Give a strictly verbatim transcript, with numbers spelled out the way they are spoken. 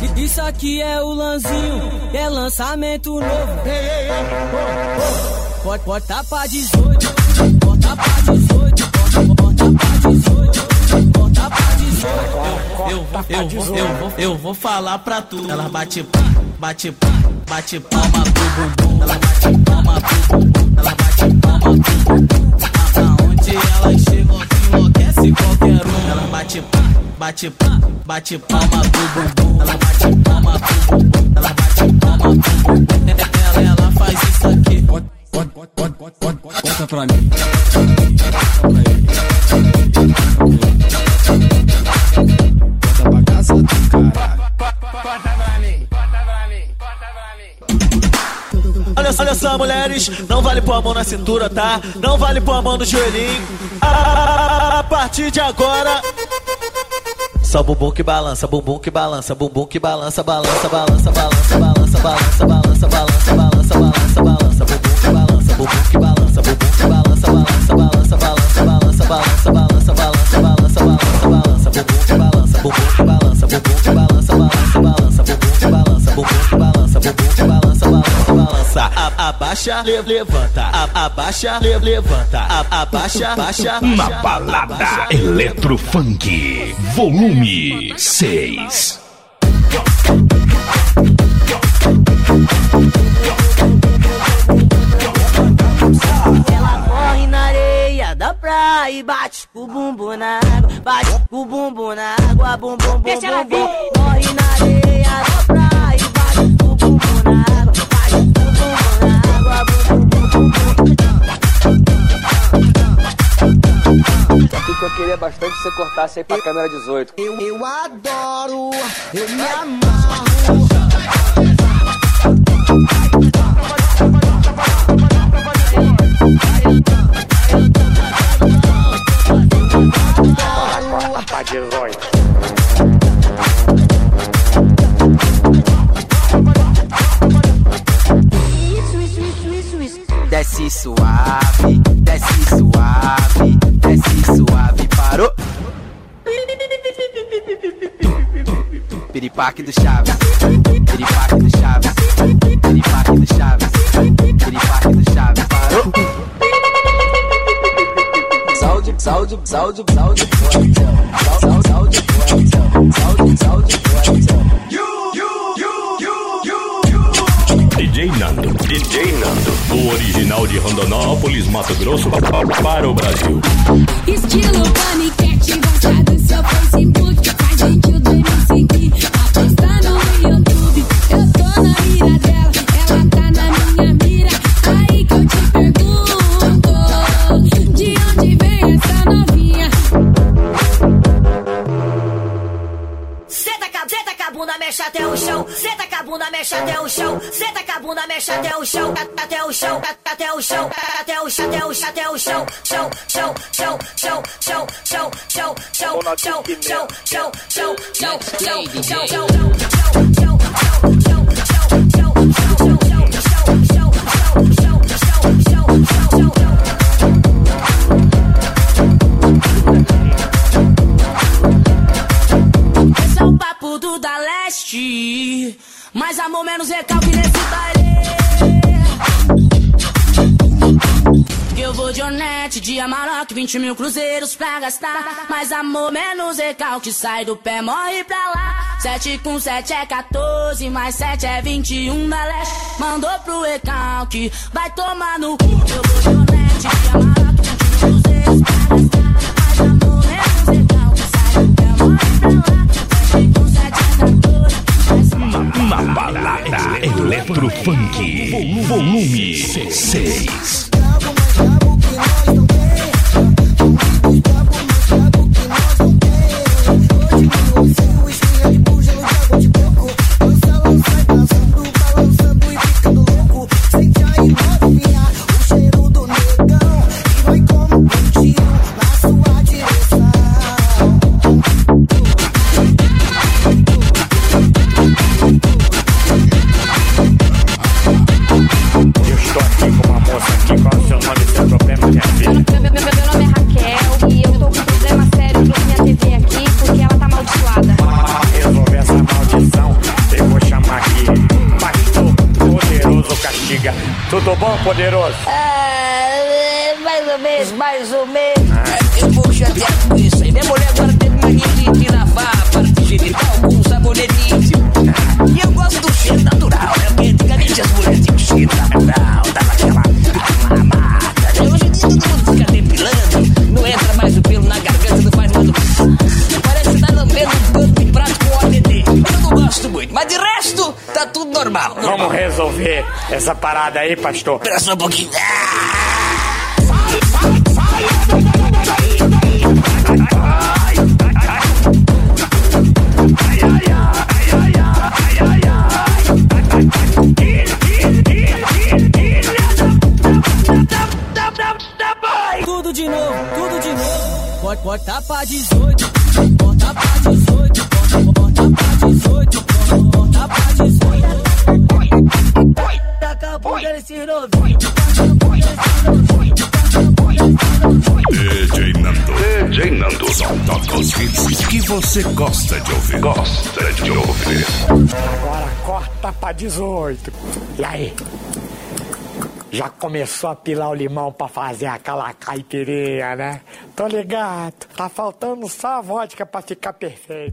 Isso aqui é o Lanzinho, é lançamento novo. Ei, ei, ei, oh, oh. Pode, pode tá pra dezoito, bota pra dezoito, bota pra dezoito, bota pra dezoito. Eu, eu, eu, vou, eu, vou, eu vou falar pra tu. Ela bate pá, bate pá, bate palma pro bumbum. Ela bate palma pro bumbum, ela bate palma pro bumbum. Aonde ela chegou que enlouquece qualquer um. Ela bate pá, bate pá, bate palma pro bumbum. Ela bate palma pro bumbum, ela bate palma pro bumbum. Ela, ela faz isso aqui. Bota, bota, bota, bota, bota, bota pra mim. Bota pra casa do cara. Olha, olha só, mulheres, não vale pôr a mão na cintura, tá? Não vale pôr a mão no joelhinho. A, a partir de agora, só bumbum que balança, bumbum que balança, bumbum que balança, balança, balança, balança, balança, balança, balança, balança, balança, balança, balança, bumbum que balança, bumbum que balança, bumbum que balança, balança, balança, balança, balança, balança, balança, balança, balança, balança, balança, bumbum que balança, bumbum que balança, bumbum que balança, balança, balança, bumbum que balança, bumbum que balança, bumbum que balança, balança, balança, abaixa, levanta, abaixa, levanta, abaixa, baixa, na balada Eletrofunk, volume seis. Ela corre na areia da praia e bate o bumbum na água, bate o bumbum na água, bumbum, bumbum, bumbum. Corre na areia da praia e bate o bumbum na água, bate o bumbum na água, bumbum, bumbum, bumbum. O que eu queria bastante que você cortasse aí pra câmera dezoito. Eu, eu adoro, eu me amarro. Pra dezoito. Isso, isso, isso, isso, isso. Desce suave, desce suave, desce suave, parou. Piripaque do Chaves, piripaque do Chaves, piripaque do Chaves, piripaque do Chaves, parou. Saúde, saúde, saúde, saúde, saúde, saúde, saúde, saúde, saúde, saúde. D J Nando, D J Nando, o original de Rondonópolis, Mato Grosso, para o Brasil. Estilo paniquete, gosta do seu Facebook, faz gente o do M cinco, aposta no YouTube. Eu tô na mira dela, ela tá na minha mira. Aí que eu te pergunto, de onde vem essa novinha? Senta com a bunda, mexe até o chão. Senta com a bunda, mexe até o chão. Senta com a bunda, mexe até o chão. Até o chão, até o chão, até o chão, até o chão, até o chão. Chão, chão, chão, chão, chão, chão, chão, chão, chão, chão, chão, chão, chão, chão, chão, chão, chão. Esse é o papo do da leste, mais amor menos recalque nesse baile. Eu vou de Onete, de Amarok, vinte mil cruzeiros pra gastar. Mais amor menos recalque, sai do pé, morre pra lá. Sete com sete é quatorze, mais sete é vinte e um da leste. Mandou pro recalque, vai tomar no cu. Eu vou de Onete, de Amarok, vinte mil cruzeiros pra gastar. Mais amor menos recalque, sai do pé, morre pra lá. Sete com sete é quatorze. Na balada Eletrofunk, volume seis. Eu estou aqui com uma moça aqui com Tudo bom, poderoso? Ah, mais ou menos, mais ou menos. Ah, eu vou chatear com isso aí. Minha mulher agora teve mania de, de lavar a parte genital com um sabonetinho. Ah, e eu gosto do cheiro natural, né? Porque antigamente as mulheres tinham cheiro natural, dava aquela mamada. Hoje em dia todo mundo fica depilando, não entra mais o pelo na garganta, não faz mais o... Parece que tá lambendo um pano de prato com O D D. Eu não gosto muito, mas de resto, tá tudo normal. normal. Vamos resolver essa parada aí, pastor. Espera só um pouquinho. Tudo de novo, tudo de novo. Bota, bota pra dezoito, bota pra dezoito, bota pra dezoito, bota pra dezoito. Taca a bunda nesse novinho. D J Nando. D J Nando. Só toca os hits que você gosta de ouvir. Gosta de ouvir. Agora corta pra dezoito. E aí? Já começou a pilar o limão pra fazer aquela caipirinha, né? Tô ligado. Tá faltando só a vodka pra ficar perfeito.